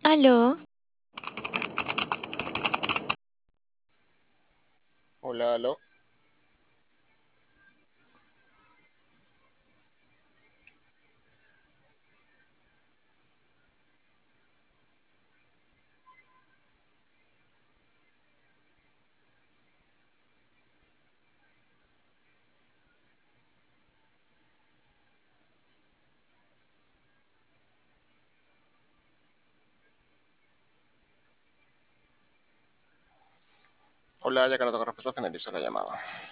Aló, Hola, aló. Hola, ya que no tengo respuesta, finalizo la llamada.